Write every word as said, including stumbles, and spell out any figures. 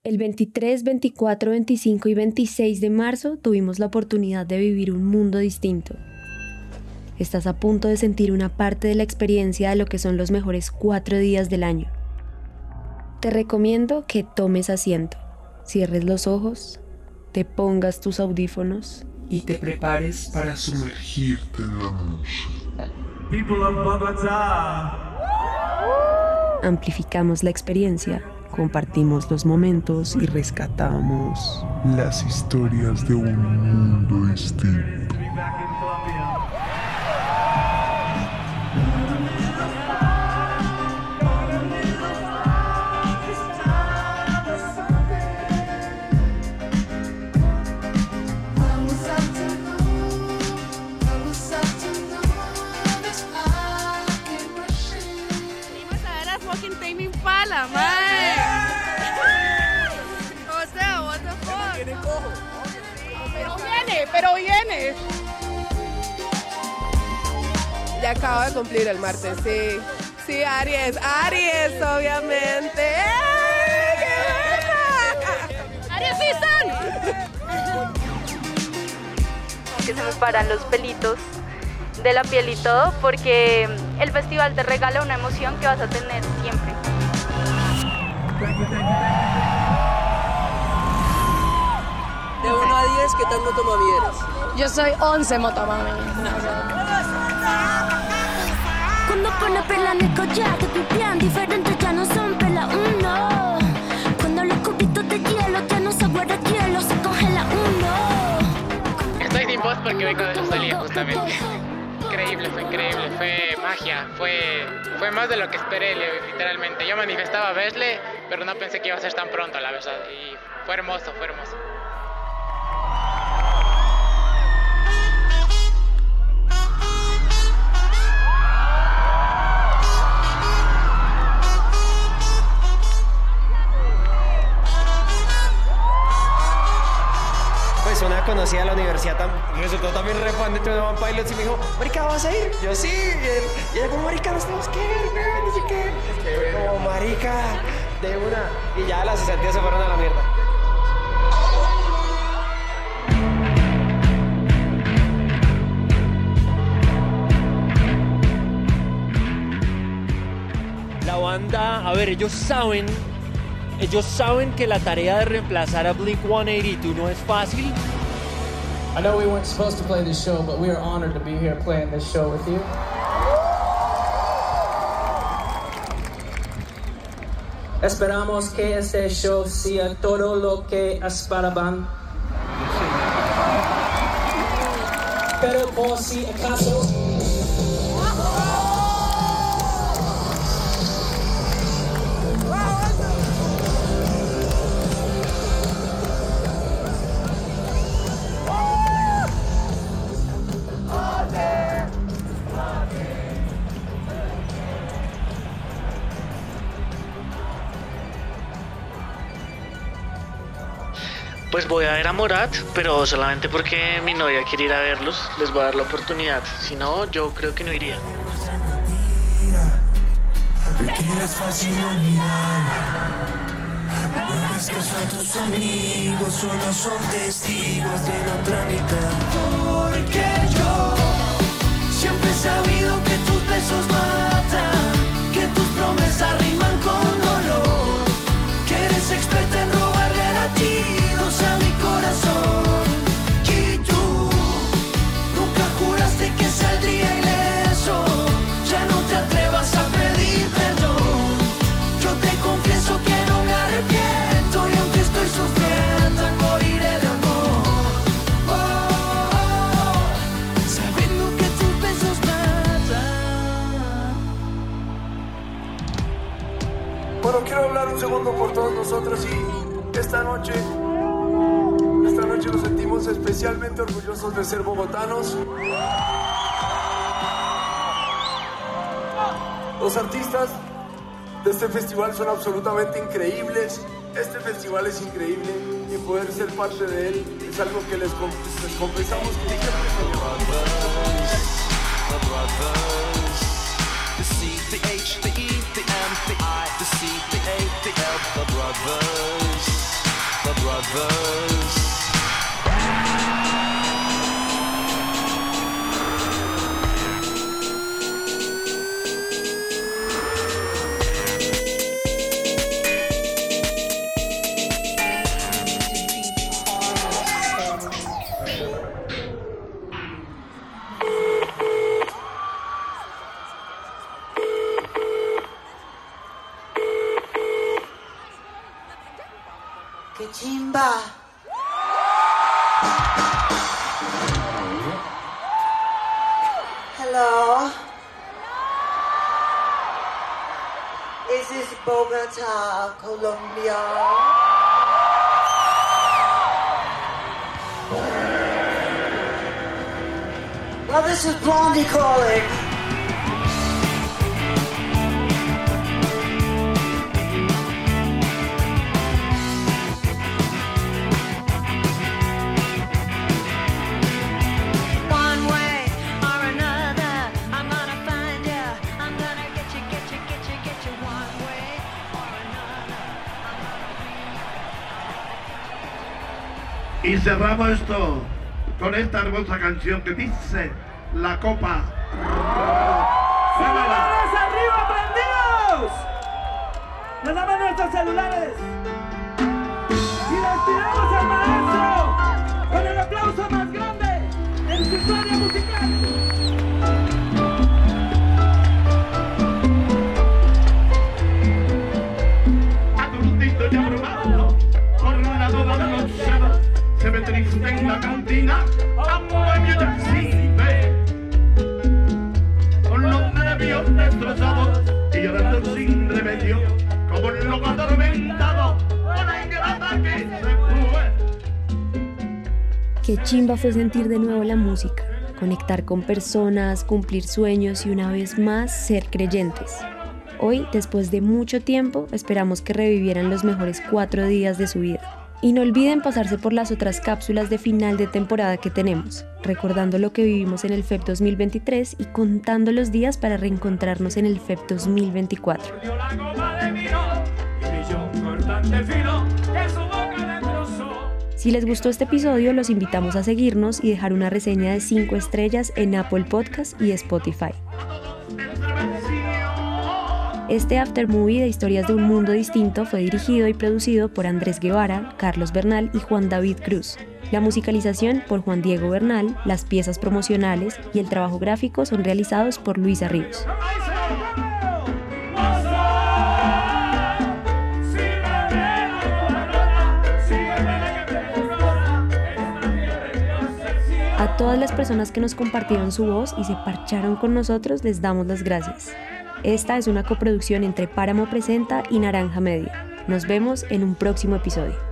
El veintitrés, veinticuatro, veinticinco y veintiséis de marzo tuvimos la oportunidad de vivir un mundo distinto. Estás a punto de sentir una parte de la experiencia de lo que son los mejores cuatro días del año. Te recomiendo que tomes asiento, cierres los ojos, te pongas tus audífonos y te prepares para sumergirte en la música. People of Bogotá. Amplificamos la experiencia, compartimos los momentos y rescatamos las historias de un mundo distinto. Impala, mae. O sea, what the fuck. Viene cojo. Pero viene, pero viene. Ya acabo de cumplir el martes, sí. Sí, Aries, Aries, obviamente. ¡Eh, qué buena! ¡Aries season! Que se me paran los pelitos de la piel y todo, porque el festival te regala una emoción que vas a tener siempre. De uno a diez, ¿qué tal motomami eres? Yo soy once motomami. Cuando pone pela en el collar, te pipián diferentes, ya no son pela uno. Cuando los cubitos de hielo, ya no se guarda hielo, se congela uno. Estoy sin voz porque vengo de Rosalía, justamente. Increíble, fue increíble, fue magia, fue, fue más de lo que esperé, literalmente. Yo manifestaba verle, pero no pensé que iba a ser tan pronto, la verdad. Y fue hermoso, fue hermoso. Pues una conocida de la universidad tam resultó también re fan dentro de One Pilots y me dijo, marica, ¿vas a ir? Yo sí, y, él, y ella como, marica, nos tenemos que ir, no, no sé qué. Y yo como, marica, de una. Y ya las cesantías se fueron a la mierda. La banda, a ver, ellos saben, ellos saben que la tarea de reemplazar a Blink one eighty-two no es fácil. I know we weren't supposed to play this show, but we are honored to be here playing this show with you. Esperamos que este show sea todo lo que esperaban. Pero por si acaso... Pues voy a ver a Morat, pero solamente porque mi novia quiere ir a verlos, les voy a dar la oportunidad. Si no, yo creo que no iría. Es fácil olvidar. No hagas caso a tus amigos, solo son testigos de la otra mitad. Porque yo siempre he sabido que tus besos matan, que tus promesas riman con dolor, que eres experta en robarle latidos a mi corazón. Y tú nunca juraste que saldría ileso, ya no te atrevas a pedir perdón. Yo te confieso que no me arrepiento y aunque estoy sufriendo moriré de amor. Oh, oh, oh, sabiendo que tus besos matan. Bueno, quiero hablar un segundo por todos nosotros y esta noche, esta noche nos sentimos especialmente orgullosos de ser bogotanos. Los artistas de este festival son absolutamente increíbles. Este festival es increíble y poder ser parte de él es algo que les, les confesamos que siempre soñamos. The C, the H, the E, the M, the I, the C, the A, the L, the brothers. ¡Qué chimba! Hello? Is this Bogota, Colombia? Well, this is Blondie calling. Y cerramos esto con esta hermosa canción que dice La Copa. ¡Celulares arriba, prendidos! ¡Nos damos nuestros celulares! ¡Y despidamos al maestro con el aplauso más grande en su historia musical! Aturdito y abrumado por la duda de los celos, se ve triste en la cantina, amueble y exhibe, con los nervios destrozados y llorando sin remedio, como un loco atormentado, una ingrata que se fue. Qué chimba fue sentir de nuevo la música, conectar con personas, cumplir sueños y una vez más ser creyentes. Hoy, después de mucho tiempo, esperamos que revivieran los mejores cuatro días de su vida. Y no olviden pasarse por las otras cápsulas de final de temporada que tenemos, recordando lo que vivimos en el F E P dos mil veintitrés y contando los días para reencontrarnos en el F E P dos mil veinticuatro. Si les gustó este episodio, los invitamos a seguirnos y dejar una reseña de cinco estrellas en Apple Podcast y Spotify. Este Aftermovie de Historias de un Mundo Distinto fue dirigido y producido por Andrés Guevara, Carlos Bernal y Juan David Cruz. La musicalización por Juan Diego Bernal, las piezas promocionales y el trabajo gráfico son realizados por Luisa Ríos. A todas las personas que nos compartieron su voz y se parcharon con nosotros, les damos las gracias. Esta es una coproducción entre Páramo Presenta y Naranja Media. Nos vemos en un próximo episodio.